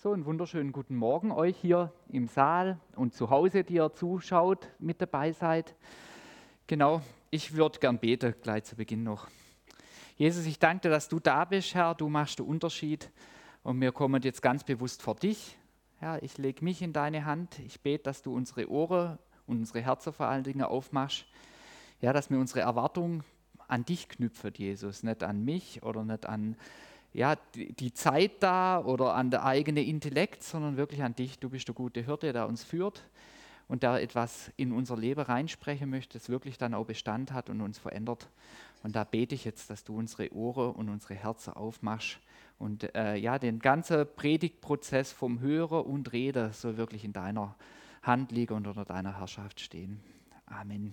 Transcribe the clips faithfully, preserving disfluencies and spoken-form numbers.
So, einen wunderschönen guten Morgen euch hier im Saal und zu Hause, die ihr zuschaut, mit dabei seid. Genau, ich würde gern beten, gleich zu Beginn noch. Jesus, ich danke dir, dass du da bist, Herr, du machst den Unterschied und wir kommen jetzt ganz bewusst vor dich. Herr, ich lege mich in deine Hand, ich bete, dass du unsere Ohren und unsere Herzen vor allen Dingen aufmachst. Ja, dass wir unsere Erwartung an dich knüpfen, Jesus, nicht an mich oder nicht an ja, die, die Zeit da oder an der eigene Intellekt, sondern wirklich an dich. Du bist der gute Hirte, der uns führt und der etwas in unser Leben reinsprechen möchte, das wirklich dann auch Bestand hat und uns verändert. Und da bete ich jetzt, dass du unsere Ohren und unsere Herzen aufmachst und äh, ja, den ganzen Predigtprozess vom Hören und Reden soll wirklich in deiner Hand liegen und unter deiner Herrschaft stehen. Amen.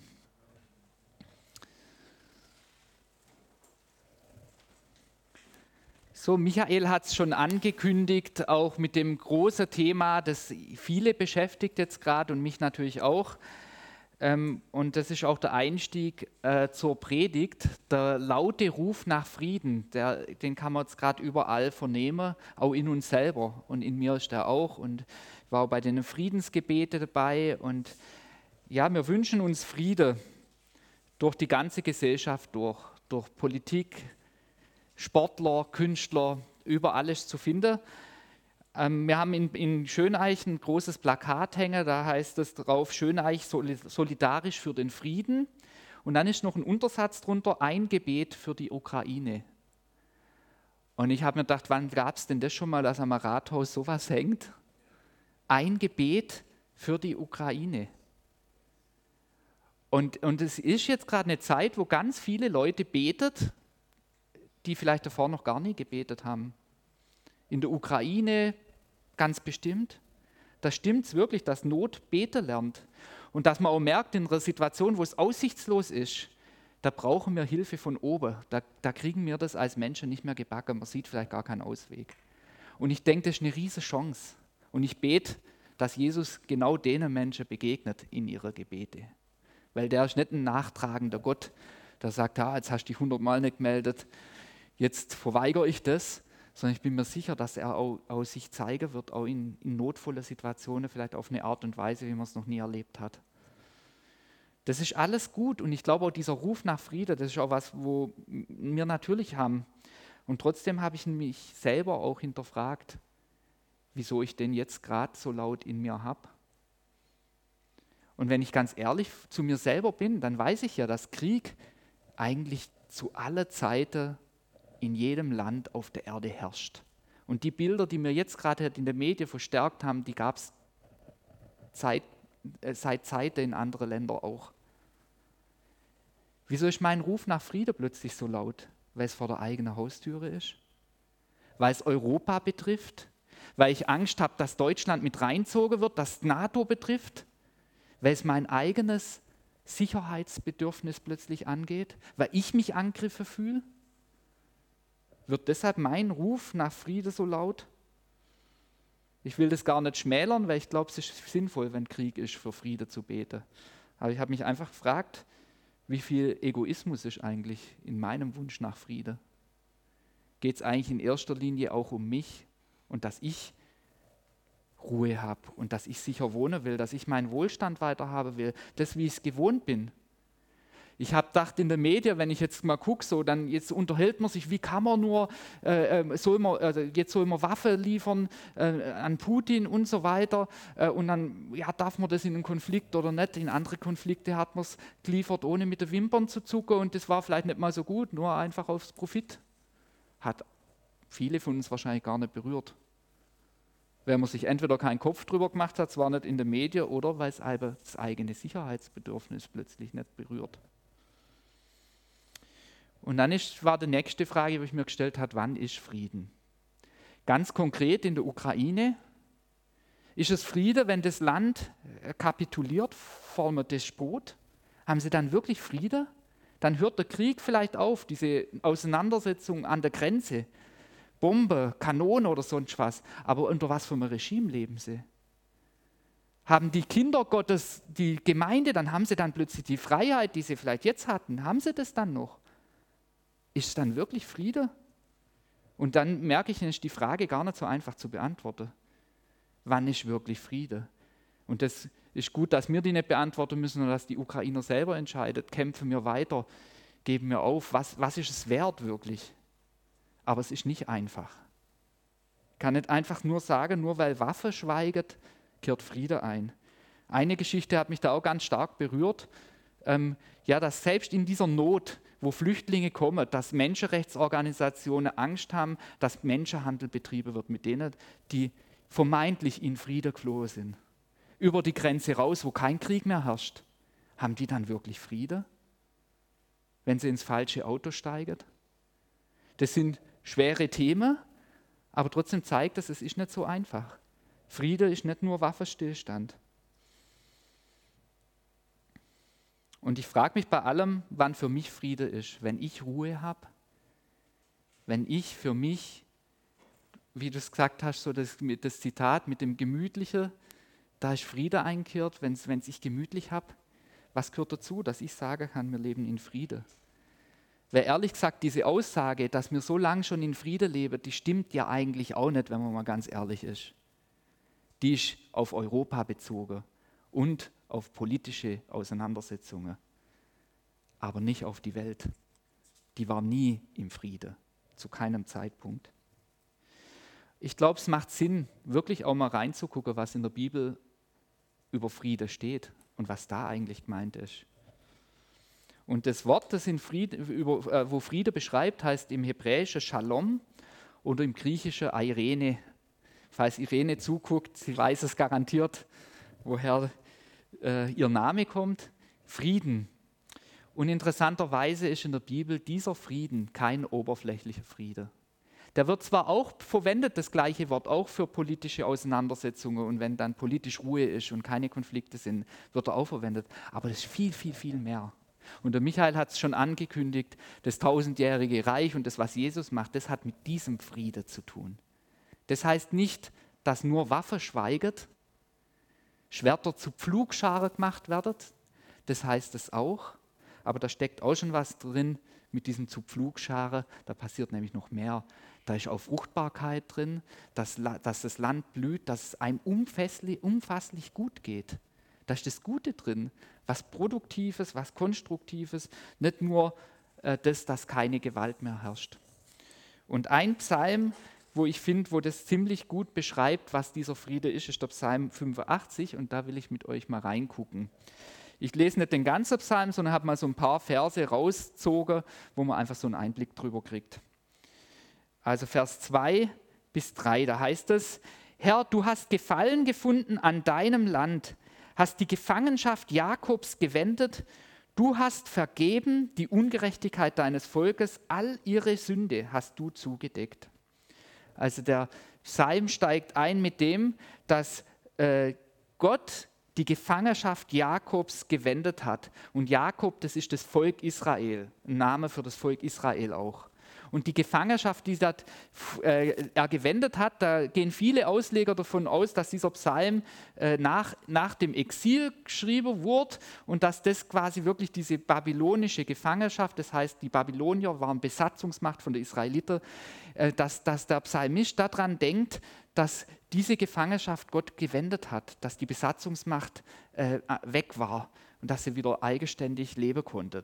So, Michael hat es schon angekündigt, auch mit dem großen Thema, das viele beschäftigt jetzt gerade und mich natürlich auch. Ähm, und das ist auch der Einstieg äh, zur Predigt, der laute Ruf nach Frieden, der, den kann man jetzt gerade überall vernehmen, auch in uns selber und in mir ist der auch und ich war auch bei den Friedensgebeten dabei und ja, wir wünschen uns Friede durch die ganze Gesellschaft durch, durch Politik, Sportler, Künstler, überall ist zu finden. Ähm, wir haben in, in Schöneich ein großes Plakat hängen, da heißt es drauf, Schöneich solidarisch für den Frieden. Und dann ist noch ein Untersatz drunter, ein Gebet für die Ukraine. Und ich habe mir gedacht, wann gab es denn das schon mal, dass am Rathaus sowas hängt? Ein Gebet für die Ukraine. Und, und es ist jetzt gerade eine Zeit, wo ganz viele Leute betet, die vielleicht davor noch gar nie gebetet haben. In der Ukraine ganz bestimmt. Da stimmt es wirklich, dass Not beten lernt. Und dass man auch merkt, in einer Situation, wo es aussichtslos ist, da brauchen wir Hilfe von oben. Da, da kriegen wir das als Menschen nicht mehr gebacken. Man sieht vielleicht gar keinen Ausweg. Und ich denke, das ist eine riesige Chance. Und ich bete, dass Jesus genau denen Menschen begegnet in ihre Gebete. Weil der ist nicht ein nachtragender Gott, der sagt, ah, jetzt hast du dich hundertmal nicht gemeldet, jetzt verweigere ich das, sondern ich bin mir sicher, dass er auch, auch sich zeigen wird, auch in, in notvollen Situationen, vielleicht auf eine Art und Weise, wie man es noch nie erlebt hat. Das ist alles gut und ich glaube auch dieser Ruf nach Frieden, das ist auch was, wo wir natürlich haben. Und trotzdem habe ich mich selber auch hinterfragt, wieso ich den jetzt gerade so laut in mir habe. Und wenn ich ganz ehrlich zu mir selber bin, dann weiß ich ja, dass Krieg eigentlich zu aller Zeiten in jedem Land auf der Erde herrscht. Und die Bilder, die wir jetzt gerade in den Medien verstärkt haben, die gab es seit, äh, seit Zeiten in anderen Ländern auch. Wieso ist mein Ruf nach Frieden plötzlich so laut? Weil es vor der eigenen Haustüre ist? Weil es Europa betrifft? Weil ich Angst habe, dass Deutschland mit reinzogen wird, dass NATO betrifft? Weil es mein eigenes Sicherheitsbedürfnis plötzlich angeht? Weil ich mich angegriffen fühle? Wird deshalb mein Ruf nach Frieden so laut? Ich will das gar nicht schmälern, weil ich glaube, es ist sinnvoll, wenn Krieg ist, für Frieden zu beten. Aber ich habe mich einfach gefragt, wie viel Egoismus ist eigentlich in meinem Wunsch nach Frieden? Geht es eigentlich in erster Linie auch um mich und dass ich Ruhe habe und dass ich sicher wohnen will, dass ich meinen Wohlstand weiterhaben will, das, wie ich es gewohnt bin? Ich habe gedacht, in den Medien, wenn ich jetzt mal gucke, so, dann jetzt unterhält man sich, wie kann man nur, äh, soll man, also jetzt soll man Waffen liefern äh, an Putin und so weiter äh, und dann ja, darf man das in einen Konflikt oder nicht. In andere Konflikte hat man es geliefert, ohne mit den Wimpern zu zucken und das war vielleicht nicht mal so gut, nur einfach aufs Profit. Hat viele von uns wahrscheinlich gar nicht berührt. Wenn man sich entweder keinen Kopf drüber gemacht hat, zwar nicht in den Medien, oder weil es eben das eigene Sicherheitsbedürfnis plötzlich nicht berührt. Und dann ist, war die nächste Frage, die ich mir gestellt habe, wann ist Frieden? Ganz konkret in der Ukraine, ist es Friede, wenn das Land kapituliert vor einem Despot? Haben sie dann wirklich Friede? Dann hört der Krieg vielleicht auf, diese Auseinandersetzung an der Grenze, Bombe, Kanone oder sonst was. Aber unter was für einem Regime leben sie? Haben die Kinder Gottes, die Gemeinde, dann haben sie dann plötzlich die Freiheit, die sie vielleicht jetzt hatten, haben sie das dann noch? Ist es dann wirklich Friede? Und dann merke ich, ist die Frage gar nicht so einfach zu beantworten. wann ist wirklich Friede? Und das ist gut, dass wir die nicht beantworten müssen, sondern dass die Ukrainer selber entscheiden. Kämpfen wir weiter, geben wir auf. Was, was ist es wert wirklich? Aber es ist nicht einfach. Ich kann nicht einfach nur sagen, nur weil Waffe schweiget, kehrt Friede ein. Eine Geschichte hat mich da auch ganz stark berührt. Ähm, ja, dass selbst in dieser Not, wo Flüchtlinge kommen, dass Menschenrechtsorganisationen Angst haben, dass Menschenhandel betrieben wird mit denen, die vermeintlich in Frieden geflohen sind. Über die Grenze raus, wo kein Krieg mehr herrscht. Haben die dann wirklich Friede, wenn sie ins falsche Auto steigen? Das sind schwere Themen, aber trotzdem zeigt es, es ist nicht so einfach. Friede ist nicht nur Waffenstillstand. Und ich frage mich bei allem, wann für mich Friede ist. Wenn ich Ruhe habe, wenn ich für mich, wie du es gesagt hast, so das, das Zitat mit dem Gemütlichen, da ist Friede einkehrt, wenn es ich gemütlich habe. Was gehört dazu, dass ich sagen kann, wir leben in Friede? Weil ehrlich gesagt, diese Aussage, dass wir so lange schon in Friede leben, die stimmt ja eigentlich auch nicht, wenn man mal ganz ehrlich ist. Die ist auf Europa bezogen und auf politische Auseinandersetzungen, aber nicht auf die Welt. Die war nie im Friede, zu keinem Zeitpunkt. Ich glaube, es macht Sinn, wirklich auch mal reinzugucken, was in der Bibel über Friede steht und was da eigentlich gemeint ist. Und das Wort, das in Friede, über, äh, wo Friede beschreibt, heißt im Hebräischen Shalom oder im Griechischen Irene. Falls Irene zuguckt, sie weiß es garantiert, woher äh, ihr Name kommt. Frieden. Und interessanterweise ist in der Bibel dieser Frieden kein oberflächlicher Friede. Der wird zwar auch verwendet, das gleiche Wort, auch für politische Auseinandersetzungen und wenn dann politisch Ruhe ist und keine Konflikte sind, wird er auch verwendet. Aber das ist viel, viel, viel mehr. Und der Michael hat es schon angekündigt, das tausendjährige Reich und das, was Jesus macht, das hat mit diesem Friede zu tun. Das heißt nicht, dass nur Waffe schweiget, Schwerter zu Pflugscharen gemacht werden, das heißt es auch, aber da steckt auch schon was drin mit diesen zu Pflugscharen, da passiert nämlich noch mehr. Da ist auch Fruchtbarkeit drin, dass, dass das Land blüht, dass es einem umfasslich, umfasslich gut geht. Da ist das Gute drin, was Produktives, was Konstruktives, nicht nur äh, das, dass keine Gewalt mehr herrscht. Und ein Psalm, wo ich finde, wo das ziemlich gut beschreibt, was dieser Friede ist, ist der Psalm fünfundachtzig und da will ich mit euch mal reingucken. Ich lese nicht den ganzen Psalm, sondern habe mal so ein paar Verse rausgezogen, wo man einfach so einen Einblick drüber kriegt. Also Vers zwei bis drei, da heißt es, Herr, du hast Gefallen gefunden an deinem Land, hast die Gefangenschaft Jakobs gewendet, du hast vergeben die Ungerechtigkeit deines Volkes, all ihre Sünde hast du zugedeckt. Also der Psalm steigt ein mit dem, dass äh, Gott die Gefangenschaft Jakobs gewendet hat. Und Jakob, das ist das Volk Israel, ein Name für das Volk Israel auch. Und die Gefangenschaft, die dat, äh, er gewendet hat, da gehen viele Ausleger davon aus, dass dieser Psalm äh, nach, nach dem Exil geschrieben wurde und dass das quasi wirklich diese babylonische Gefangenschaft, das heißt, die Babylonier waren Besatzungsmacht von den Israeliten, äh, dass, dass der Psalmist daran denkt, dass diese Gefangenschaft Gott gewendet hat, dass die Besatzungsmacht äh, weg war und dass sie wieder eigenständig leben konnte.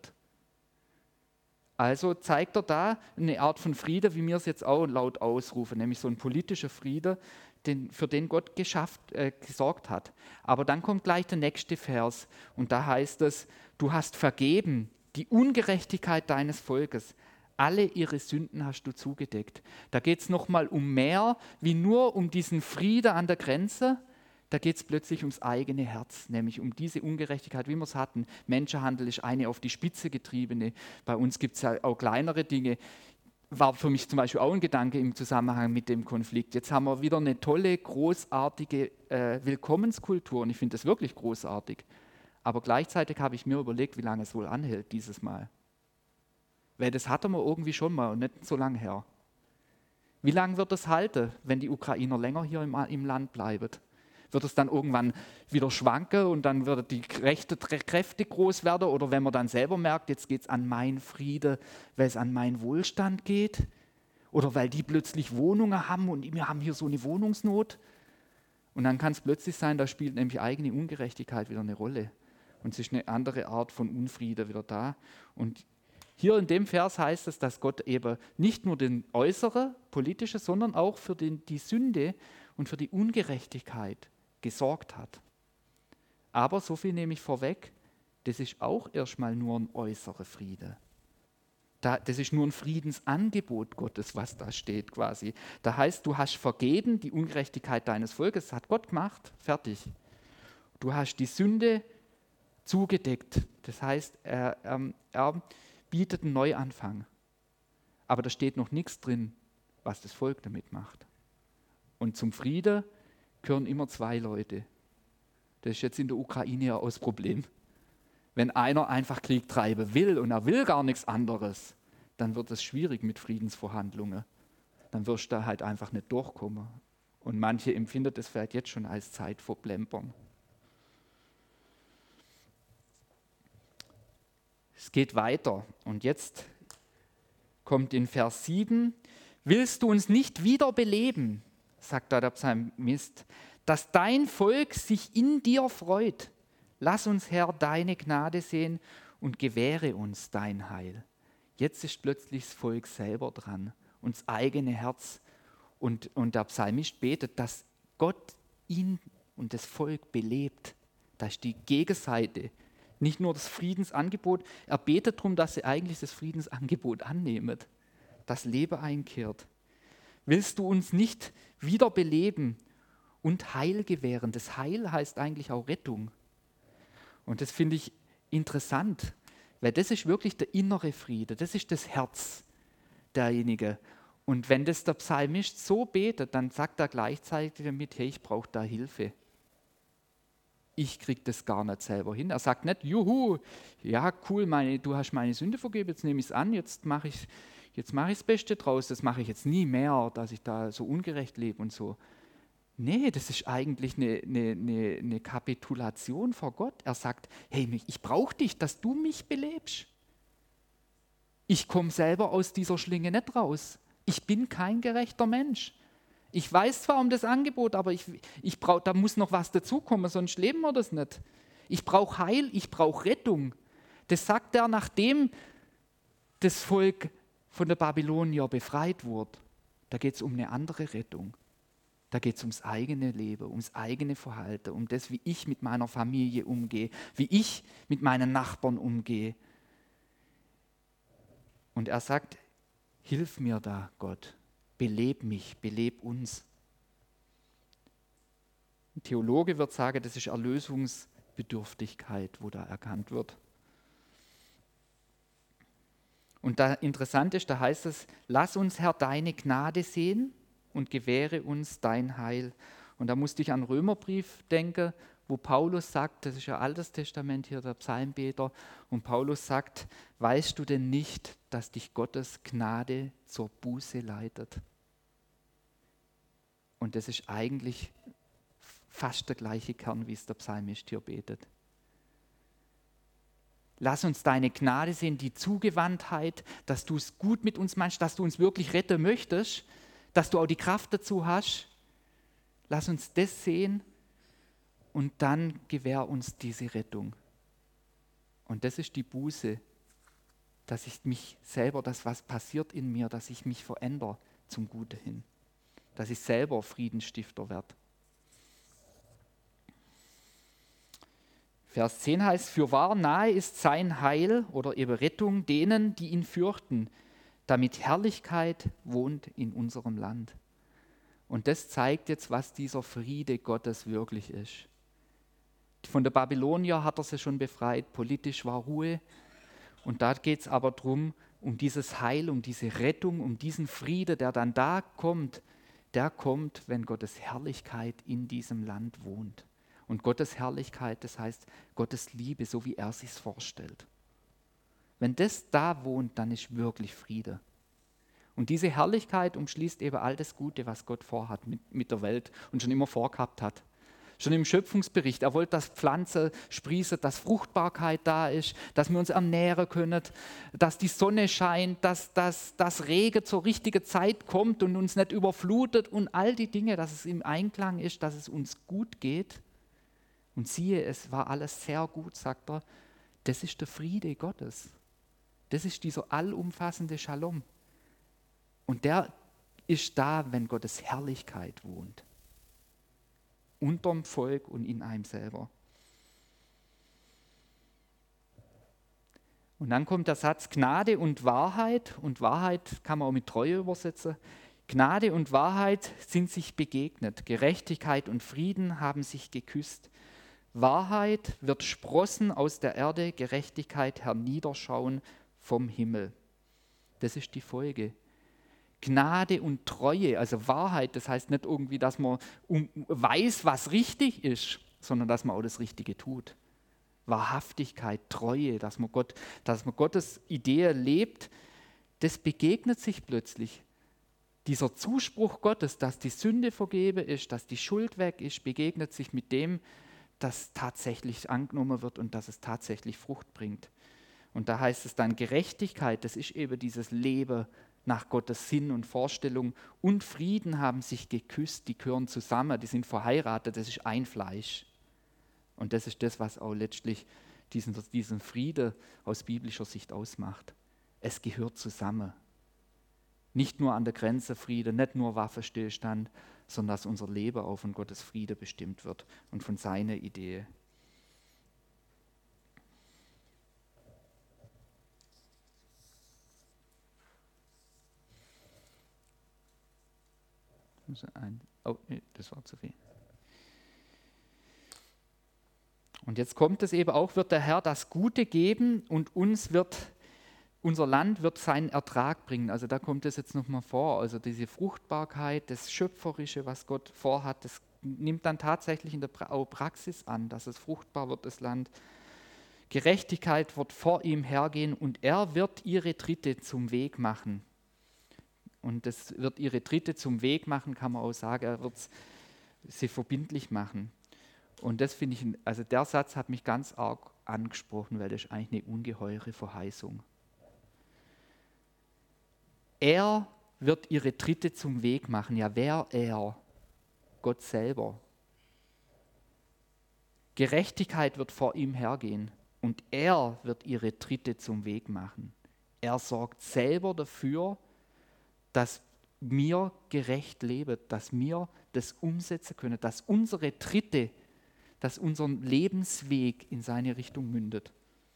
Also zeigt er da eine Art von Friede, wie wir es jetzt auch laut ausrufen, nämlich so ein politischer Friede, den, für den Gott geschafft, äh, gesorgt hat. Aber dann kommt gleich der nächste Vers und da heißt es, du hast vergeben die Ungerechtigkeit deines Volkes, alle ihre Sünden hast du zugedeckt. Da geht es nochmal um mehr, wie nur um diesen Frieden an der Grenze. Da geht es plötzlich ums eigene Herz, nämlich um diese Ungerechtigkeit, wie wir es hatten. Menschenhandel ist eine auf die Spitze getriebene. Bei uns gibt es ja auch kleinere Dinge. War für mich zum Beispiel auch ein Gedanke im Zusammenhang mit dem Konflikt. Jetzt haben wir wieder eine tolle, großartige äh, Willkommenskultur und ich finde das wirklich großartig. Aber gleichzeitig habe ich mir überlegt, wie lange es wohl anhält dieses Mal. Weil das hatten wir irgendwie schon mal und nicht so lange her. Wie lange wird es halten, wenn die Ukrainer länger hier im, im Land bleiben? Wird es dann irgendwann wieder schwanken und dann werden die Kräfte, Kräfte groß werden? Oder wenn man dann selber merkt, jetzt geht es an meinen Frieden, weil es an meinen Wohlstand geht? Oder weil die plötzlich Wohnungen haben und wir haben hier so eine Wohnungsnot? Und dann kann es plötzlich sein, da spielt nämlich eigene Ungerechtigkeit wieder eine Rolle. Und es ist eine andere Art von Unfriede wieder da. Und hier in dem Vers heißt es, dass Gott eben nicht nur den äußeren, politische, sondern auch für den, die Sünde und für die Ungerechtigkeit gesorgt hat. Aber so viel nehme ich vorweg, das ist auch erstmal nur ein äußerer Friede. Da, das ist nur ein Friedensangebot Gottes, was da steht quasi. Da heißt, du hast vergeben die Ungerechtigkeit deines Volkes, das hat Gott gemacht, fertig. Du hast die Sünde zugedeckt, das heißt, er, er, er bietet einen Neuanfang. Aber da steht noch nichts drin, was das Volk damit macht. Und zum Frieden gehören immer zwei Leute. Das ist jetzt in der Ukraine ja auch das Problem. Wenn einer einfach Krieg treiben will und er will gar nichts anderes, dann wird es schwierig mit Friedensverhandlungen. Dann wirst du da halt einfach nicht durchkommen. Und manche empfinden das vielleicht jetzt schon als Zeit vor Plempern. Es geht weiter. Und jetzt kommt in Vers sieben, willst du uns nicht wiederbeleben, sagt da der Psalmist, dass dein Volk sich in dir freut. Lass uns, Herr, deine Gnade sehen und gewähre uns dein Heil. Jetzt ist plötzlich das Volk selber dran und das eigene Herz. Und, und der Psalmist betet, dass Gott ihn und das Volk belebt. Das ist die Gegenseite. Nicht nur das Friedensangebot, er betet darum, dass sie eigentlich das Friedensangebot annehmen, dass Leben einkehrt. Willst du uns nicht wiederbeleben und Heil gewähren? Das Heil heißt eigentlich auch Rettung. Und das finde ich interessant, weil das ist wirklich der innere Friede, das ist das Herz derjenige. Und wenn das der Psalmist so betet, dann sagt er gleichzeitig damit, hey, ich brauche da Hilfe. Ich kriege das gar nicht selber hin. Er sagt nicht, juhu, ja cool, meine, du hast meine Sünde vergeben, jetzt nehme ich es an, jetzt mache ich jetzt mache ich das Beste draus, das mache ich jetzt nie mehr, dass ich da so ungerecht lebe und so. Nee, das ist eigentlich eine, eine, eine, eine Kapitulation vor Gott. Er sagt, hey, ich brauche dich, dass du mich belebst. Ich komme selber aus dieser Schlinge nicht raus. Ich bin kein gerechter Mensch. Ich weiß zwar um das Angebot, aber ich, ich brauch, da muss noch was dazukommen, sonst leben wir das nicht. Ich brauche Heil, ich brauche Rettung. Das sagt er, nachdem das Volk von der Babylonier befreit wurde. Da geht es um eine andere Rettung. Da geht es ums eigene Leben, ums eigene Verhalten, um das, wie ich mit meiner Familie umgehe, wie ich mit meinen Nachbarn umgehe. Und er sagt, hilf mir da, Gott, beleb mich, beleb uns. Ein Theologe wird sagen, das ist Erlösungsbedürftigkeit, wo da erkannt wird. Und da interessant ist, da heißt es, lass uns, Herr, deine Gnade sehen und gewähre uns dein Heil. Und da musste ich an den Römerbrief denken, wo Paulus sagt, das ist ja Altes Testament hier, der Psalmbeter, und Paulus sagt, weißt du denn nicht, dass dich Gottes Gnade zur Buße leitet? Und das ist eigentlich fast der gleiche Kern, wie es der Psalmist hier betet. Lass uns deine Gnade sehen, die Zugewandtheit, dass du es gut mit uns meinst, dass du uns wirklich retten möchtest, dass du auch die Kraft dazu hast. Lass uns das sehen und dann gewähr uns diese Rettung. Und das ist die Buße, dass ich mich selber, dass was passiert in mir, dass ich mich verändere zum Guten hin, dass ich selber Friedensstifter werde. Vers zehn heißt, fürwahr nahe ist sein Heil oder eben Rettung denen, die ihn fürchten, damit Herrlichkeit wohnt in unserem Land. Und das zeigt jetzt, was dieser Friede Gottes wirklich ist. Von der Babylonier hat er sie schon befreit, politisch war Ruhe. Und da geht es aber darum, um dieses Heil, um diese Rettung, um diesen Friede, der dann da kommt, der kommt, wenn Gottes Herrlichkeit in diesem Land wohnt. Und Gottes Herrlichkeit, das heißt Gottes Liebe, so wie er sich vorstellt. Wenn das da wohnt, dann ist wirklich Friede. Und diese Herrlichkeit umschließt eben all das Gute, was Gott vorhat mit, mit der Welt und schon immer vorgehabt hat. Schon im Schöpfungsbericht. Er wollte, dass Pflanzen sprießen, dass Fruchtbarkeit da ist, dass wir uns ernähren können, dass die Sonne scheint, dass, dass, dass Regen zur richtigen Zeit kommt und uns nicht überflutet und all die Dinge, dass es im Einklang ist, dass es uns gut geht. Und siehe, es war alles sehr gut, sagt er. Das ist der Friede Gottes. Das ist dieser allumfassende Shalom. Und der ist da, wenn Gottes Herrlichkeit wohnt. Unterm Volk und in einem selber. Und dann kommt der Satz Gnade und Wahrheit. Und Wahrheit kann man auch mit Treue übersetzen. Gnade und Wahrheit sind sich begegnet. Gerechtigkeit und Frieden haben sich geküsst. Wahrheit wird sprossen aus der Erde, Gerechtigkeit herniederschauen vom Himmel. Das ist die Folge. Gnade und Treue, also Wahrheit, das heißt nicht irgendwie, dass man um, weiß, was richtig ist, sondern dass man auch das Richtige tut. Wahrhaftigkeit, Treue, dass man, Gott, dass man Gottes Idee lebt, das begegnet sich plötzlich. Dieser Zuspruch Gottes, dass die Sünde vergeben ist, dass die Schuld weg ist, begegnet sich mit dem, dass tatsächlich angenommen wird und dass es tatsächlich Frucht bringt. Und da heißt es dann Gerechtigkeit, das ist eben dieses Leben nach Gottes Sinn und Vorstellung, und Frieden haben sich geküsst, die gehören zusammen, die sind verheiratet, das ist ein Fleisch. Und das ist das, was auch letztlich diesen, diesen Frieden aus biblischer Sicht ausmacht. Es gehört zusammen. Nicht nur an der Grenze Friede, nicht nur Waffenstillstand, sondern dass unser Leben auch von Gottes Friede bestimmt wird und von seiner Idee. Oh, nee, das war zu viel. Und jetzt kommt es eben auch, wird der Herr das Gute geben und uns wird, unser Land wird seinen Ertrag bringen. Also da kommt es jetzt nochmal vor. Also diese Fruchtbarkeit, das Schöpferische, was Gott vorhat, das nimmt dann tatsächlich in der Praxis an, dass es fruchtbar wird, das Land. Gerechtigkeit wird vor ihm hergehen und er wird ihre Tritte zum Weg machen. Und das wird ihre Tritte zum Weg machen, kann man auch sagen, er wird sie verbindlich machen. Und das finde ich, also der Satz hat mich ganz arg angesprochen, weil das ist eigentlich eine ungeheure Verheißung. Er wird ihre Tritte zum Weg machen. Ja, wer er? Gott selber. Gerechtigkeit wird vor ihm hergehen und er wird ihre Tritte zum Weg machen. Er sorgt selber dafür, dass wir gerecht leben, dass wir das umsetzen können, dass unsere Tritte, dass unser Lebensweg in seine Richtung mündet.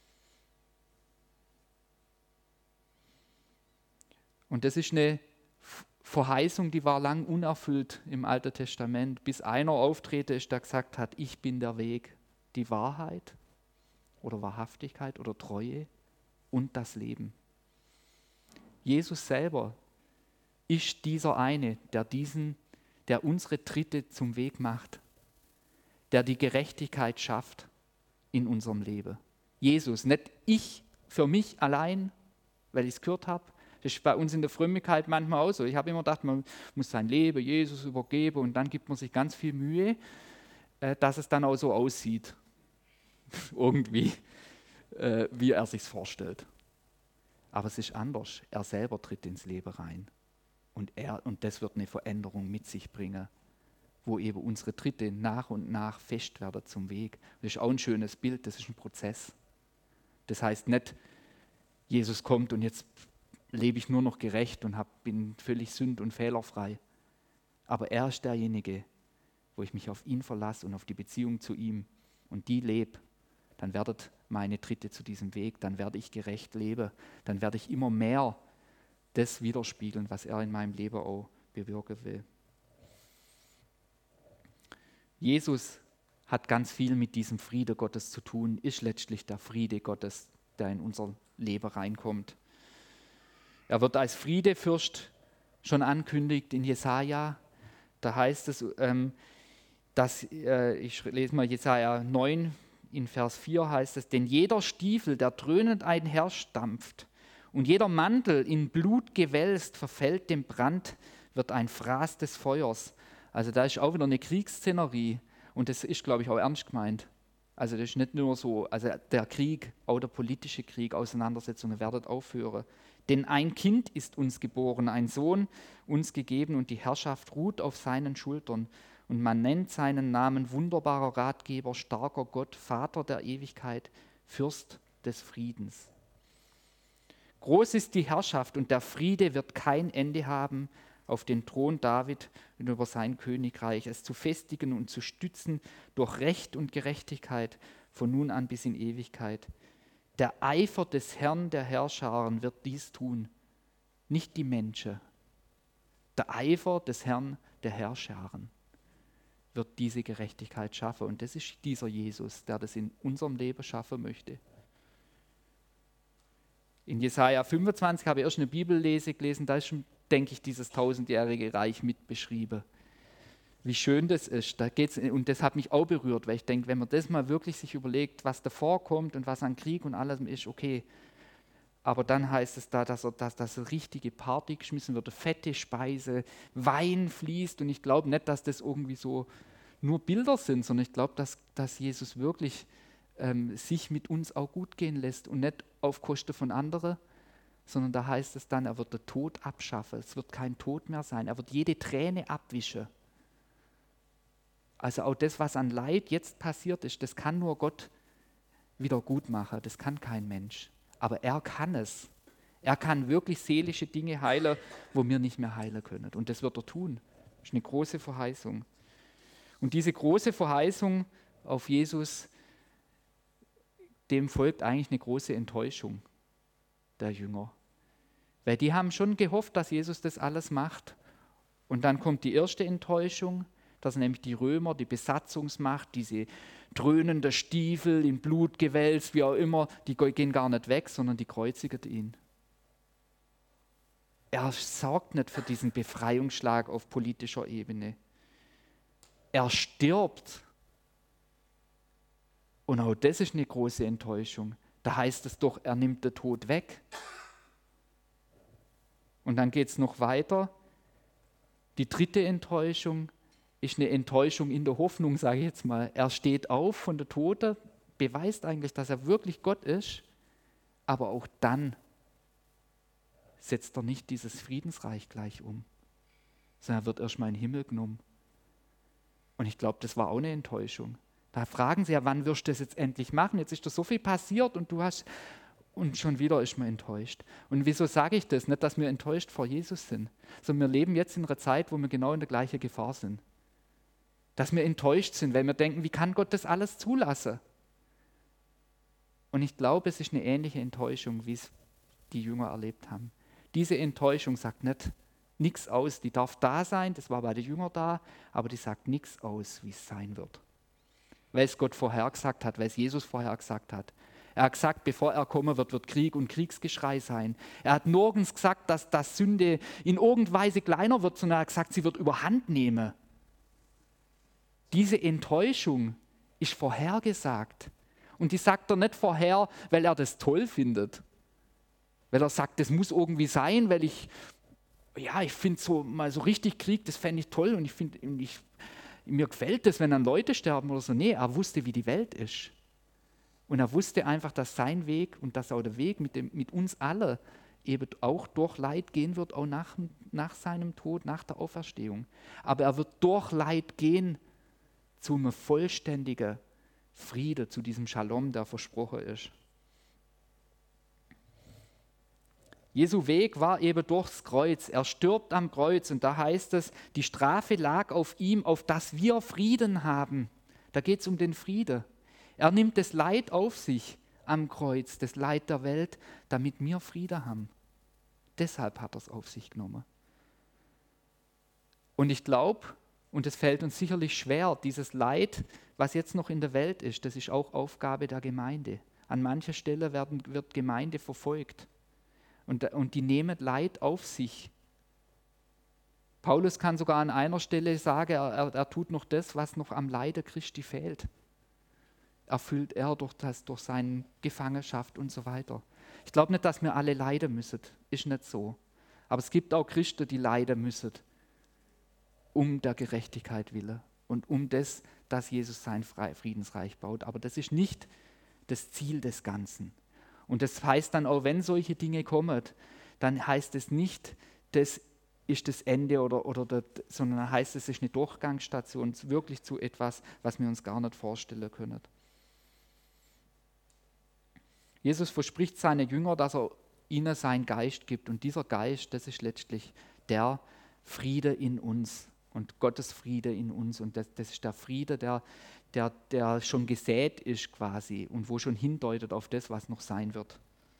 Und das ist eine Verheißung, die war lang unerfüllt im Alten Testament, bis einer auftrete ist, der gesagt hat, ich bin der Weg, die Wahrheit oder Wahrhaftigkeit oder Treue und das Leben. Jesus selber ist dieser eine, der, diesen, der unsere Tritte zum Weg macht, der die Gerechtigkeit schafft in unserem Leben. Jesus, nicht ich für mich allein, weil ich es gehört habe. Das ist bei uns in der Frömmigkeit manchmal auch so. Ich habe immer gedacht, man muss sein Leben Jesus übergeben und dann gibt man sich ganz viel Mühe, dass es dann auch so aussieht, irgendwie, wie er sich vorstellt. Aber es ist anders. Er selber tritt ins Leben rein. Und, er, und das wird eine Veränderung mit sich bringen, wo eben unsere Tritte nach und nach fest werden zum Weg. Das ist auch ein schönes Bild, das ist ein Prozess. Das heißt nicht, Jesus kommt und jetzt lebe ich nur noch gerecht und hab, bin völlig sünd- und fehlerfrei. Aber er ist derjenige, wo ich mich auf ihn verlasse und auf die Beziehung zu ihm und die lebe. Dann werden meine Tritte zu diesem Weg, dann werde ich gerecht leben, dann werde ich immer mehr das widerspiegeln, was er in meinem Leben auch bewirken will. Jesus hat ganz viel mit diesem Friede Gottes zu tun, ist letztlich der Friede Gottes, der in unser Leben reinkommt. Er wird als Friedefürst schon ankündigt in Jesaja. Da heißt es, ähm, dass, äh, ich lese mal Jesaja neun, in Vers vier heißt es, denn jeder Stiefel, der dröhnend einherstampft, und jeder Mantel in Blut gewälzt, verfällt dem Brand, wird ein Fraß des Feuers. Also da ist auch wieder eine Kriegsszenerie. Und das ist, glaube ich, auch ernst gemeint. Also das ist nicht nur so, also der Krieg, auch der politische Krieg, Auseinandersetzungen werden aufhören. Denn ein Kind ist uns geboren, ein Sohn uns gegeben und die Herrschaft ruht auf seinen Schultern. Und man nennt seinen Namen wunderbarer Ratgeber, starker Gott, Vater der Ewigkeit, Fürst des Friedens. Groß ist die Herrschaft und der Friede wird kein Ende haben auf den Thron David und über sein Königreich, es zu festigen und zu stützen durch Recht und Gerechtigkeit von nun an bis in Ewigkeit. Der Eifer des Herrn der Herrscharen wird dies tun, nicht die Menschen. Der Eifer des Herrn der Herrscharen wird diese Gerechtigkeit schaffen. Und das ist dieser Jesus, der das in unserem Leben schaffen möchte. In Jesaja fünfundzwanzig habe ich erst eine Bibellese gelesen, da ist schon, denke ich, dieses tausendjährige Reich mit beschrieben. Wie schön das ist. Da geht's, und das hat mich auch berührt, weil ich denke, wenn man das mal wirklich sich überlegt, was davor kommt und was an Krieg und allem ist, okay. Aber dann heißt es da, dass, er, dass, dass eine richtige Party geschmissen wird, eine fette Speise, Wein fließt. Und ich glaube nicht, dass das irgendwie so nur Bilder sind, sondern ich glaube, dass, dass Jesus wirklich ähm, sich mit uns auch gut gehen lässt und nicht auf Kosten von anderen, sondern da heißt es dann, er wird den Tod abschaffen. Es wird kein Tod mehr sein. Er wird jede Träne abwischen. Also auch das, was an Leid jetzt passiert ist, das kann nur Gott wieder gut machen. Das kann kein Mensch. Aber er kann es. Er kann wirklich seelische Dinge heilen, wo wir nicht mehr heilen können. Und das wird er tun. Das ist eine große Verheißung. Und diese große Verheißung auf Jesus, dem folgt eigentlich eine große Enttäuschung der Jünger. Weil die haben schon gehofft, dass Jesus das alles macht. Und dann kommt die erste Enttäuschung, dass nämlich die Römer, die Besatzungsmacht, diese dröhnenden Stiefel in Blut gewälzt, wie auch immer, die gehen gar nicht weg, sondern die kreuzigen ihn. Er sorgt nicht für diesen Befreiungsschlag auf politischer Ebene. Er stirbt. Und auch das ist eine große Enttäuschung. Da heißt es doch, er nimmt den Tod weg. Und dann geht es noch weiter. Die dritte Enttäuschung ist eine Enttäuschung in der Hoffnung, sage ich jetzt mal. Er steht auf von der Toten, beweist eigentlich, dass er wirklich Gott ist, aber auch dann setzt er nicht dieses Friedensreich gleich um, sondern er wird erstmal in den Himmel genommen. Und ich glaube, das war auch eine Enttäuschung. Da fragen sie ja, wann wirst du das jetzt endlich machen? Jetzt ist da so viel passiert und du hast, und schon wieder ist man enttäuscht. Und wieso sage ich das? Nicht, dass wir enttäuscht vor Jesus sind, sondern wir leben jetzt in einer Zeit, wo wir genau in der gleichen Gefahr sind. Dass wir enttäuscht sind, weil wir denken, wie kann Gott das alles zulassen? Und ich glaube, es ist eine ähnliche Enttäuschung, wie es die Jünger erlebt haben. Diese Enttäuschung sagt nicht nichts aus, die darf da sein, das war bei den Jüngern da, aber die sagt nichts aus, wie es sein wird. Weil es Gott vorhergesagt hat, weil es Jesus vorhergesagt hat. Er hat gesagt, bevor er kommen wird, wird Krieg und Kriegsgeschrei sein. Er hat nirgends gesagt, dass das Sünde in irgendeiner Weise kleiner wird, sondern er hat gesagt, sie wird überhand nehmen. Diese Enttäuschung ist vorhergesagt. Und die sagt er nicht vorher, weil er das toll findet. Weil er sagt, das muss irgendwie sein, weil ich, ja, ich finde so mal so richtig Krieg, das fände ich toll und ich finde, ich, mir gefällt das, wenn dann Leute sterben oder so. Nee, er wusste, wie die Welt ist. Und er wusste einfach, dass sein Weg und dass auch der Weg mit, dem, mit uns alle eben auch durch Leid gehen wird, auch nach, nach seinem Tod, nach der Auferstehung. Aber er wird durch Leid gehen zu einem vollständigen Friede, zu diesem Shalom, der versprochen ist. Jesu Weg war eben durchs Kreuz. Er stirbt am Kreuz und da heißt es, die Strafe lag auf ihm, auf dass wir Frieden haben. Da geht es um den Frieden. Er nimmt das Leid auf sich am Kreuz, das Leid der Welt, damit wir Frieden haben. Deshalb hat er es auf sich genommen. Und ich glaube, und es fällt uns sicherlich schwer, dieses Leid, was jetzt noch in der Welt ist, das ist auch Aufgabe der Gemeinde. An mancher Stelle werden, wird Gemeinde verfolgt. Und, und die nehmen Leid auf sich. Paulus kann sogar an einer Stelle sagen, er, er, er tut noch das, was noch am Leide Christi fehlt. Erfüllt er durch, das, durch seine Gefangenschaft und so weiter. Ich glaube nicht, dass wir alle leiden müssen. Ist nicht so. Aber es gibt auch Christen, die leiden müssen, um der Gerechtigkeit willen. und um das, dass Jesus sein Friedensreich baut. Aber das ist nicht das Ziel des Ganzen. Und das heißt dann auch, wenn solche Dinge kommen, dann heißt es nicht, das ist das Ende, oder, oder das, sondern dann heißt es, es ist eine Durchgangsstation wirklich zu etwas, was wir uns gar nicht vorstellen können. Jesus verspricht seinen Jüngern, dass er ihnen seinen Geist gibt. Und dieser Geist, das ist letztlich der Friede in uns und Gottes Friede in uns. Und das, das ist der Friede, der, der, der schon gesät ist quasi und wo schon hindeutet auf das, was noch sein wird.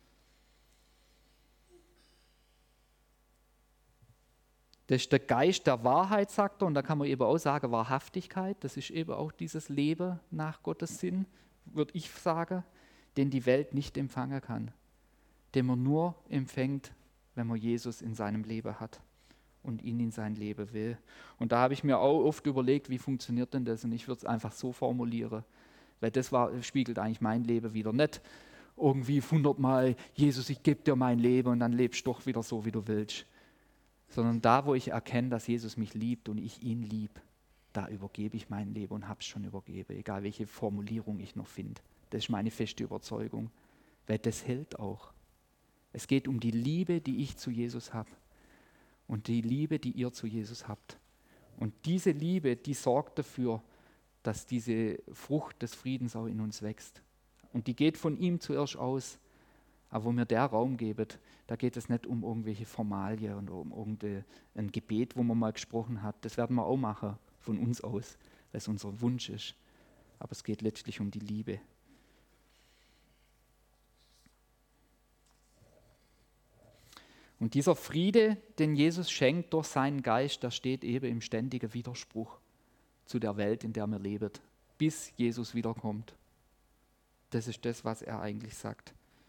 Das ist der Geist der Wahrheit, sagt er, und da kann man eben auch sagen, Wahrhaftigkeit, das ist eben auch dieses Leben nach Gottes Sinn, würde ich sagen, den die Welt nicht empfangen kann, den man nur empfängt, wenn man Jesus in seinem Leben hat und ihn in sein Leben will. Und da habe ich mir auch oft überlegt, wie funktioniert denn das? Und ich würde es einfach so formulieren, weil das war, spiegelt eigentlich mein Leben wieder. Nicht irgendwie hundertmal, Jesus, ich gebe dir mein Leben und dann lebst du doch wieder so, wie du willst. Sondern da, wo ich erkenne, dass Jesus mich liebt und ich ihn lieb, da übergebe ich mein Leben und habe es schon übergeben, egal welche Formulierung ich noch finde. Das ist meine feste Überzeugung, weil das hält auch. Es geht um die Liebe, die ich zu Jesus habe und die Liebe, die ihr zu Jesus habt. Und diese Liebe, die sorgt dafür, dass diese Frucht des Friedens auch in uns wächst. Und die geht von ihm zuerst aus. Aber wo mir der Raum gibt, da geht es nicht um irgendwelche Formalien und um irgendein Gebet, wo man mal gesprochen hat. Das werden wir auch machen, von uns aus, weil es unser Wunsch ist. Aber es geht letztlich um die Liebe. Und dieser Friede, den Jesus schenkt durch seinen Geist, der steht eben im ständigen Widerspruch zu der Welt, in der wir leben, bis Jesus wiederkommt. Das ist das, was er eigentlich sagt.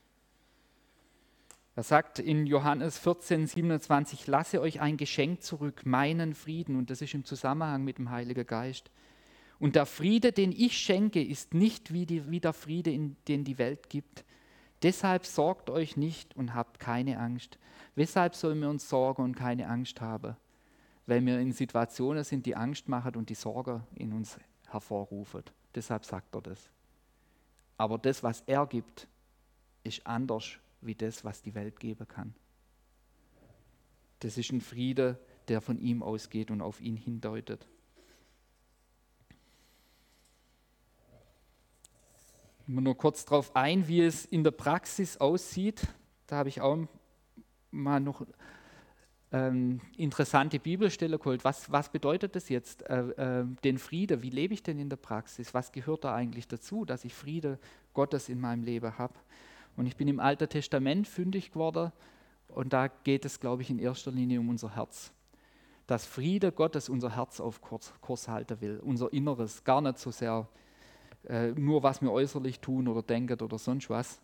Er sagt in Johannes vierzehn, siebenundzwanzig, lasse euch ein Geschenk zurück, meinen Frieden. Und das ist im Zusammenhang mit dem Heiligen Geist. Und der Friede, den ich schenke, ist nicht wie, die, wie der Friede, in, den die Welt gibt. Deshalb sorgt euch nicht und habt keine Angst. Weshalb sollen wir uns sorgen und keine Angst haben? Weil wir in Situationen sind, die Angst machen und die Sorge in uns hervorrufen. Deshalb sagt er das. Aber das, was er gibt, ist anders wie das, was die Welt geben kann. Das ist ein Friede, der von ihm ausgeht und auf ihn hindeutet. Nur kurz darauf ein, wie es in der Praxis aussieht. Da habe ich auch mal noch ähm, interessante Bibelstelle geholt. Was, was bedeutet das jetzt, äh, äh, den Friede? Wie lebe ich denn in der Praxis? Was gehört da eigentlich dazu, dass ich Friede Gottes in meinem Leben habe? Und ich bin im Alten Testament fündig geworden und da geht es, glaube ich, in erster Linie um unser Herz. Dass Friede Gottes unser Herz auf Kurs, Kurs halten will, unser Inneres, gar nicht so sehr äh, nur, was wir äußerlich tun oder denken oder sonst was.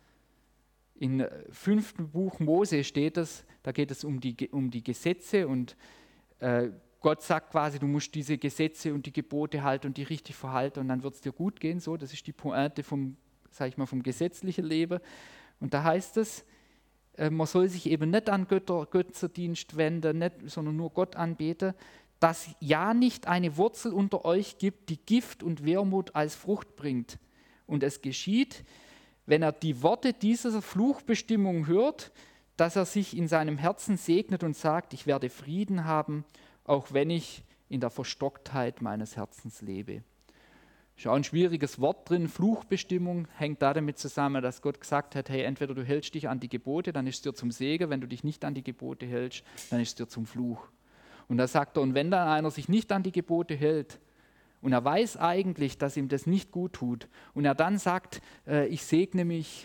Im fünften Buch Mose steht es, da geht es um die, um die Gesetze und äh, Gott sagt quasi, du musst diese Gesetze und die Gebote halten und die richtig verhalten und dann wird es dir gut gehen. So, das ist die Pointe vom sage ich mal, vom gesetzlichen Leben. Und da heißt es, äh, man soll sich eben nicht an Götter, Götzendienst wenden, nicht, sondern nur Gott anbeten, dass ja nicht eine Wurzel unter euch gibt, die Gift und Wermut als Frucht bringt. Und es geschieht, wenn er die Worte dieser Fluchbestimmung hört, dass er sich in seinem Herzen segnet und sagt, ich werde Frieden haben, auch wenn ich in der Verstocktheit meines Herzens lebe. Ist auch ein schwieriges Wort drin, Fluchbestimmung, hängt damit zusammen, dass Gott gesagt hat, hey, entweder du hältst dich an die Gebote, dann ist es dir zum Segen, wenn du dich nicht an die Gebote hältst, dann ist es dir zum Fluch. Und da sagt er, und wenn dann einer sich nicht an die Gebote hält und er weiß eigentlich, dass ihm das nicht gut tut und er dann sagt, äh, ich segne mich,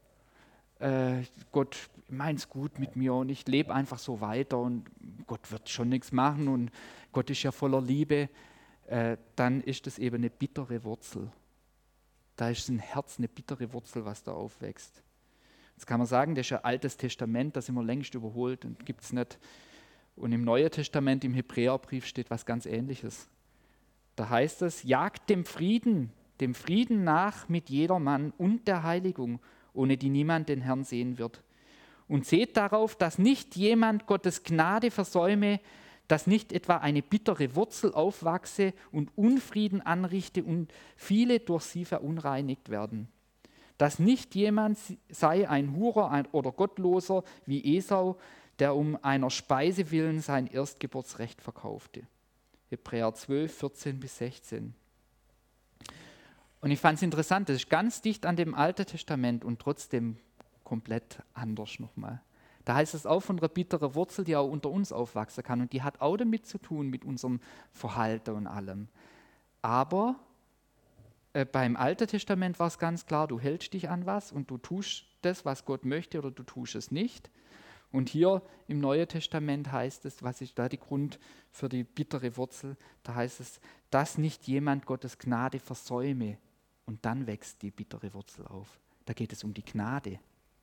äh, Gott meint's gut mit mir und ich lebe einfach so weiter und Gott wird schon nichts machen und Gott ist ja voller Liebe, Äh, dann ist das eben eine bittere Wurzel. Da ist ein Herz, eine bittere Wurzel, was da aufwächst. Jetzt kann man sagen, das ist ein altes Testament, das sind wir längst überholt und gibt es nicht. Und im Neuen Testament, im Hebräerbrief steht was ganz Ähnliches. Da heißt es, jagt dem Frieden, dem Frieden nach mit jedermann und der Heiligung, ohne die niemand den Herrn sehen wird. Und seht darauf, dass nicht jemand Gottes Gnade versäume, dass nicht etwa eine bittere Wurzel aufwachse und Unfrieden anrichte und viele durch sie verunreinigt werden. Dass nicht jemand sei ein Hurer ein oder Gottloser wie Esau, der um einer Speise willen sein Erstgeburtsrecht verkaufte. Hebräer zwölf, vierzehn bis sechzehn. Und ich fand es interessant, das ist ganz dicht an dem Alten Testament und trotzdem komplett anders nochmal. Da heißt es auch von einer bitteren Wurzel, die auch unter uns aufwachsen kann. Und die hat auch damit zu tun, mit unserem Verhalten und allem. Aber äh, beim Alten Testament war es ganz klar, du hältst dich an was und du tust das, was Gott möchte, oder du tust es nicht. Und hier im Neuen Testament heißt es, was ist da der Grund für die bittere Wurzel? Da heißt es, dass nicht jemand Gottes Gnade versäume. Und dann wächst die bittere Wurzel auf. Da geht es um die Gnade.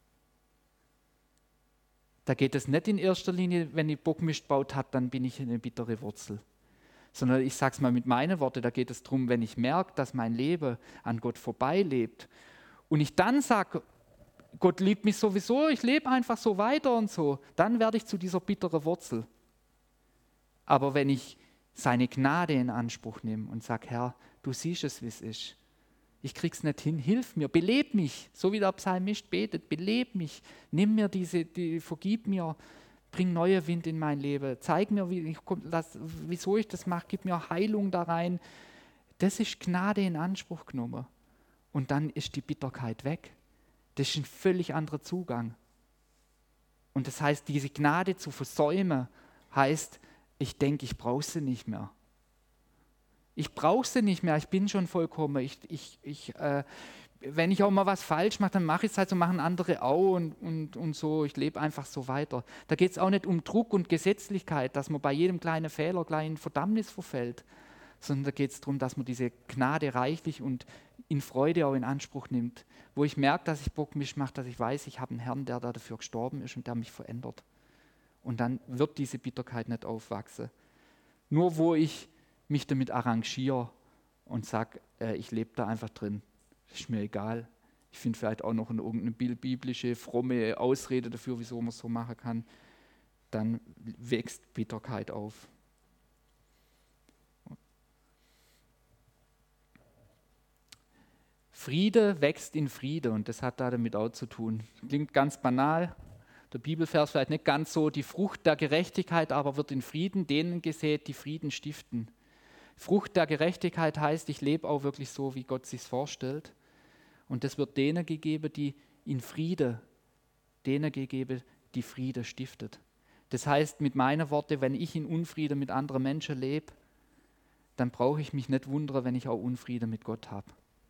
Da geht es nicht in erster Linie, wenn ich Bockmist gebaut habe, dann bin ich eine bittere Wurzel. Sondern ich sage es mal mit meinen Worten, da geht es darum, wenn ich merke, dass mein Leben an Gott vorbeilebt und ich dann sage, Gott liebt mich sowieso, ich lebe einfach so weiter und so, dann werde ich zu dieser bitteren Wurzel. Aber wenn ich seine Gnade in Anspruch nehme und sage, Herr, du siehst es, wie es ist. Ich krieg's nicht hin, hilf mir, beleb mich, so wie der Psalmist betet, beleb mich, nimm mir diese, die, vergib mir, bring neue Wind in mein Leben, zeig mir, wie ich, das, wieso ich das mache, gib mir Heilung da rein. Das ist Gnade in Anspruch genommen. Und dann ist die Bitterkeit weg. Das ist ein völlig anderer Zugang. Und das heißt, diese Gnade zu versäumen, heißt, ich denke, ich brauche sie nicht mehr. Ich brauche sie nicht mehr, ich bin schon vollkommen. Ich, ich, ich, äh, wenn ich auch mal was falsch mache, dann mache ich es halt so, machen andere auch und, und, und so. Ich lebe einfach so weiter. Da geht es auch nicht um Druck und Gesetzlichkeit, dass man bei jedem kleinen Fehler gleich in Verdammnis verfällt, sondern da geht es darum, dass man diese Gnade reichlich und in Freude auch in Anspruch nimmt. Wo ich merke, dass ich Bockmist mache, dass ich weiß, ich habe einen Herrn, der da dafür gestorben ist und der mich verändert. Und dann wird diese Bitterkeit nicht aufwachsen. Nur wo ich mich damit arrangiere und sage, äh, ich lebe da einfach drin. Ist mir egal. Ich finde vielleicht auch noch eine, irgendeine biblische, fromme Ausrede dafür, wieso man es so machen kann. Dann wächst Bitterkeit auf. Friede wächst in Friede und das hat da damit auch zu tun. Klingt ganz banal, der Bibelvers vielleicht nicht ganz so, die Frucht der Gerechtigkeit aber wird in Frieden denen gesät, die Frieden stiften. Frucht der Gerechtigkeit heißt, ich lebe auch wirklich so, wie Gott sich vorstellt. Und das wird denen gegeben, die in Friede, denen gegeben, die Friede stiftet. Das heißt, mit meinen Worten, wenn ich in Unfrieden mit anderen Menschen lebe, dann brauche ich mich nicht wundern, wenn ich auch Unfrieden mit Gott habe.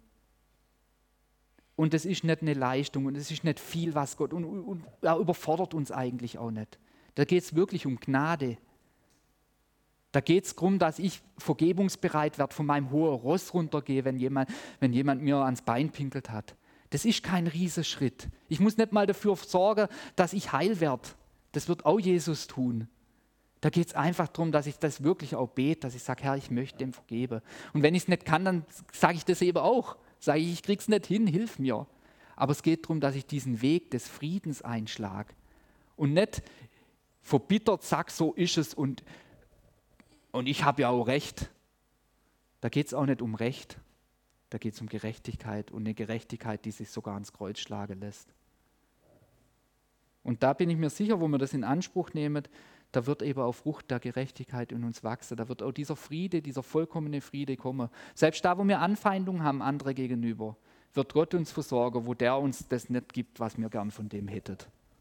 Und das ist nicht eine Leistung und es ist nicht viel, was Gott, und, und, und er überfordert uns eigentlich auch nicht. Da geht es wirklich um Gnade. Da geht es darum, dass ich vergebungsbereit werde, von meinem hohen Ross runtergehe, wenn jemand, wenn jemand mir ans Bein pinkelt hat. Das ist kein Riesenschritt. Ich muss nicht mal dafür sorgen, dass ich heil werde. Das wird auch Jesus tun. Da geht es einfach darum, dass ich das wirklich auch bete, dass ich sage, Herr, ich möchte dem vergeben. Und wenn ich es nicht kann, dann sage ich das eben auch. Sage ich, ich krieg's nicht hin, hilf mir. Aber es geht darum, dass ich diesen Weg des Friedens einschlage. Und nicht verbittert sage, so ist es und Und ich habe ja auch Recht. Da geht es auch nicht um Recht. Da geht es um Gerechtigkeit und eine Gerechtigkeit, die sich sogar ans Kreuz schlagen lässt. Und da bin ich mir sicher, wo wir das in Anspruch nehmen, da wird eben auch Frucht der Gerechtigkeit in uns wachsen. Da wird auch dieser Friede, dieser vollkommene Friede kommen. Selbst da, wo wir Anfeindungen haben, andere gegenüber, wird Gott uns versorgen, wo der uns das nicht gibt, was wir gern von dem hätten.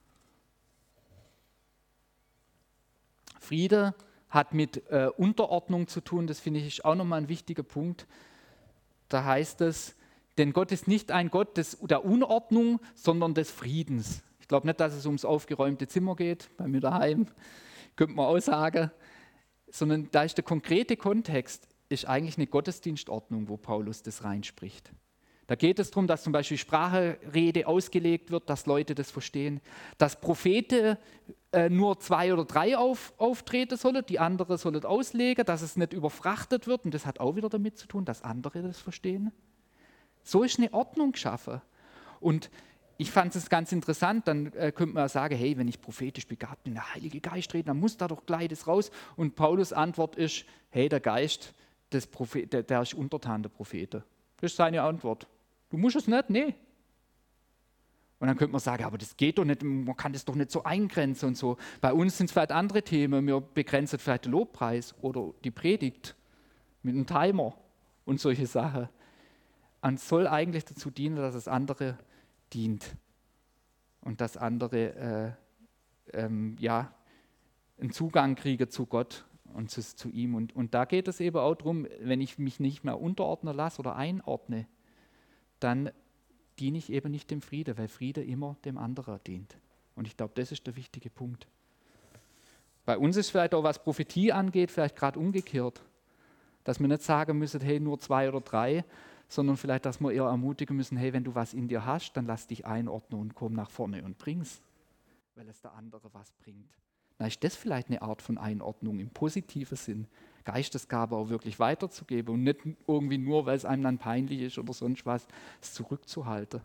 Friede hat mit äh, Unterordnung zu tun, das finde ich ist auch nochmal ein wichtiger Punkt. Da heißt es, denn Gott ist nicht ein Gott des, der Unordnung, sondern des Friedens. Ich glaube nicht, dass es ums aufgeräumte Zimmer geht, bei mir daheim, könnte man auch sagen, sondern da ist der konkrete Kontext, ist eigentlich eine Gottesdienstordnung, wo Paulus das reinspricht. Da geht es darum, dass zum Beispiel Sprache, Rede ausgelegt wird, dass Leute das verstehen, dass Propheten äh, nur zwei oder drei auf, auftreten sollen, die andere sollen auslegen, dass es nicht überfrachtet wird und das hat auch wieder damit zu tun, dass andere das verstehen. So ist eine Ordnung geschaffen. Und ich fand es ganz interessant, dann äh, könnte man sagen, hey, wenn ich prophetisch begabt bin, der Heilige Geist redet, dann muss da doch gleich das raus. Und Paulus' Antwort ist, hey, der Geist, des Prophet, der, der ist untertan der Propheten. Das ist seine Antwort. Du musst es nicht, nee. Und dann könnte man sagen, aber das geht doch nicht, man kann das doch nicht so eingrenzen und so. Bei uns sind es vielleicht andere Themen, wir begrenzen vielleicht den Lobpreis oder die Predigt mit einem Timer und solche Sachen. Und es soll eigentlich dazu dienen, dass das andere dient und dass andere äh, ähm, ja, einen Zugang kriegen zu Gott und zu, zu ihm. Und, und da geht es eben auch darum, wenn ich mich nicht mehr unterordnen lasse oder einordne, dann diene ich eben nicht dem Friede, weil Friede immer dem anderen dient. Und ich glaube, das ist der wichtige Punkt. Bei uns ist vielleicht auch, was Prophetie angeht, vielleicht gerade umgekehrt. Dass wir nicht sagen müssen, hey, nur zwei oder drei, sondern vielleicht, dass wir eher ermutigen müssen, hey, wenn du was in dir hast, dann lass dich einordnen und komm nach vorne und bring's, weil es der andere was bringt. Na, ist das vielleicht eine Art von Einordnung im positiven Sinn, Geistesgabe auch wirklich weiterzugeben und nicht irgendwie nur, weil es einem dann peinlich ist oder sonst was, es zurückzuhalten.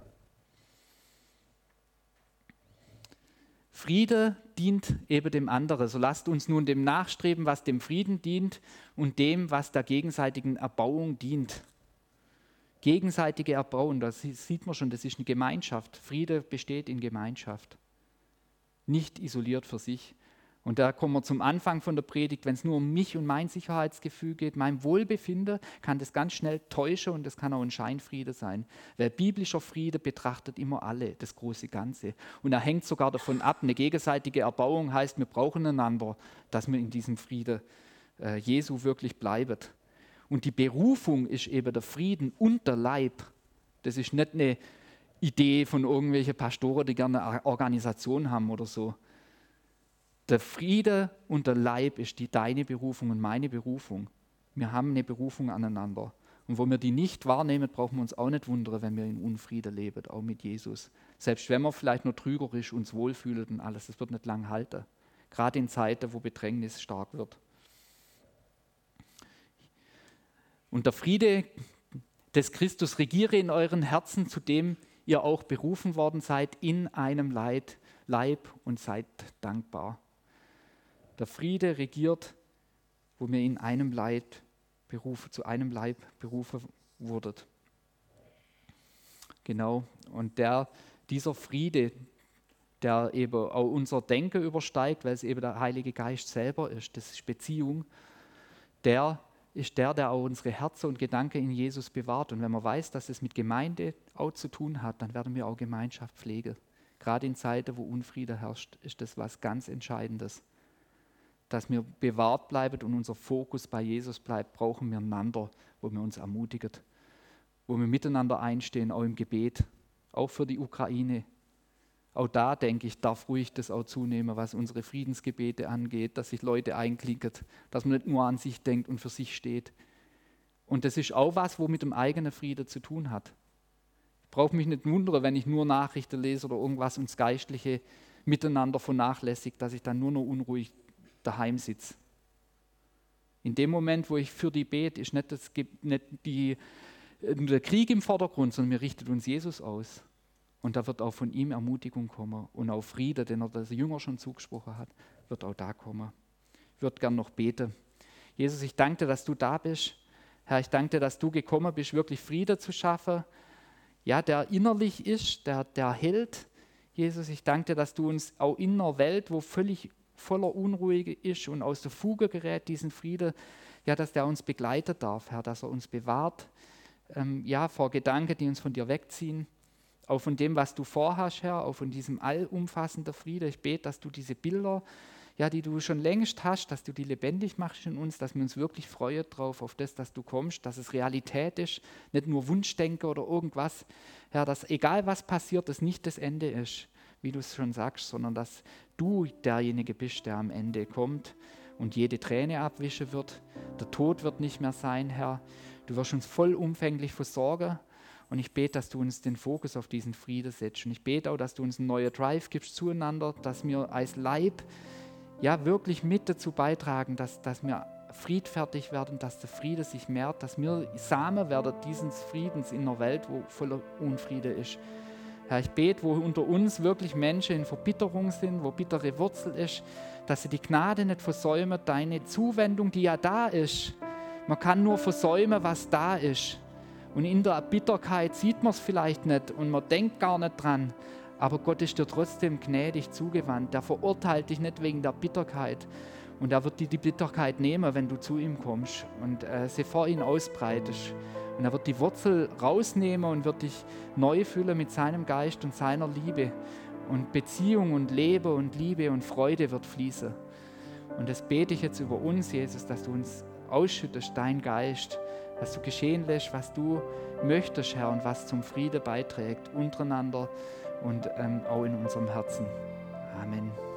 Friede dient eben dem anderen. So lasst uns nun dem nachstreben, was dem Frieden dient und dem, was der gegenseitigen Erbauung dient. Gegenseitige Erbauung, das sieht man schon, das ist eine Gemeinschaft. Friede besteht in Gemeinschaft, nicht isoliert für sich. Und da kommen wir zum Anfang von der Predigt, wenn es nur um mich und mein Sicherheitsgefühl geht, mein Wohlbefinden, kann das ganz schnell täuschen und das kann auch ein Scheinfriede sein. Weil biblischer Friede betrachtet immer alle, das große Ganze. Und er hängt sogar davon ab, eine gegenseitige Erbauung heißt, wir brauchen einander, dass wir in diesem Friede äh, Jesu wirklich bleiben. Und die Berufung ist eben der Frieden und der Leib. Das ist nicht eine Idee von irgendwelchen Pastoren, die gerne eine Organisation haben oder so. Der Friede und der Leib ist die deine Berufung und meine Berufung. Wir haben eine Berufung aneinander. Und wo wir die nicht wahrnehmen, brauchen wir uns auch nicht wundern, wenn wir in Unfrieden leben, auch mit Jesus. Selbst wenn wir vielleicht nur trügerisch uns wohlfühlen und alles, das wird nicht lang halten. Gerade in Zeiten, wo Bedrängnis stark wird. Und der Friede des Christus regiere in euren Herzen, zu dem ihr auch berufen worden seid, in einem Leib, Leib und seid dankbar. Der Friede regiert, wo wir in einem Leib berufen, zu einem Leib berufen wurdet. Genau. Und der, dieser Friede, der eben auch unser Denken übersteigt, weil es eben der Heilige Geist selber ist, das ist Beziehung, der ist der, der auch unsere Herzen und Gedanken in Jesus bewahrt. Und wenn man weiß, dass es mit Gemeinde auch zu tun hat, dann werden wir auch Gemeinschaft pflegen. Gerade in Zeiten, wo Unfriede herrscht, ist das was ganz Entscheidendes. Dass wir bewahrt bleiben und unser Fokus bei Jesus bleibt, brauchen wir einander, wo wir uns ermutigen, wo wir miteinander einstehen, auch im Gebet, auch für die Ukraine. Auch da, denke ich, darf ruhig das auch zunehmen, was unsere Friedensgebete angeht, dass sich Leute einklinken, dass man nicht nur an sich denkt und für sich steht. Und das ist auch was, wo mit dem eigenen Frieden zu tun hat. Ich brauche mich nicht wundern, wenn ich nur Nachrichten lese oder irgendwas und das Geistliche miteinander vernachlässigt, dass ich dann nur noch unruhig daheim sitze. In dem Moment, wo ich für die bete, ist nicht, das, nicht die, der Krieg im Vordergrund, sondern wir richten uns Jesus aus. Und da wird auch von ihm Ermutigung kommen und auch Friede, den er der Jünger schon zugesprochen hat, wird auch da kommen. Ich würde gern noch beten. Jesus, ich danke dir, dass du da bist. Herr, ich danke dir, dass du gekommen bist, wirklich Friede zu schaffen, ja, der innerlich ist, der, der hält. Jesus, ich danke dir, dass du uns auch in einer Welt, wo völlig voller Unruhe ist und aus der Fuge gerät, diesen Frieden, ja, dass der uns begleiten darf, Herr, dass er uns bewahrt, ähm, ja, vor Gedanken, die uns von dir wegziehen, auch von dem, was du vorhast, Herr, auch von diesem allumfassenden Frieden. Ich bete, dass du diese Bilder, ja, die du schon längst hast, dass du die lebendig machst in uns, dass wir uns wirklich freuen drauf, auf das, dass du kommst, dass es Realität ist, nicht nur Wunschdenken oder irgendwas, Herr, dass egal was passiert, das nicht das Ende ist, wie du es schon sagst, sondern dass du derjenige bist, der am Ende kommt und jede Träne abwischen wird. Der Tod wird nicht mehr sein, Herr. Du wirst uns vollumfänglich versorgen. Und ich bete, dass du uns den Fokus auf diesen Frieden setzt. Und ich bete auch, dass du uns einen neuen Drive gibst zueinander, dass wir als Leib ja wirklich mit dazu beitragen, dass, dass wir friedfertig werden, dass der Friede sich mehrt, dass wir Samen werden dieses Friedens in einer Welt, wo voller Unfriede ist. Herr, ich bete, wo unter uns wirklich Menschen in Verbitterung sind, wo bittere Wurzel ist, dass sie die Gnade nicht versäumen, deine Zuwendung, die ja da ist. Man kann nur versäumen, was da ist. Und in der Bitterkeit sieht man es vielleicht nicht und man denkt gar nicht dran. Aber Gott ist dir trotzdem gnädig zugewandt. Der verurteilt dich nicht wegen der Bitterkeit. Und er wird dir die Bitterkeit nehmen, wenn du zu ihm kommst und äh, sie vor ihn ausbreitest. Und er wird die Wurzel rausnehmen und wird dich neu füllen mit seinem Geist und seiner Liebe. Und Beziehung und Leben und Liebe und Freude wird fließen. Und das bete ich jetzt über uns, Jesus, dass du uns ausschüttest, dein Geist, dass du geschehen lässt, was du möchtest, Herr, und was zum Frieden beiträgt, untereinander und ähm, auch in unserem Herzen. Amen.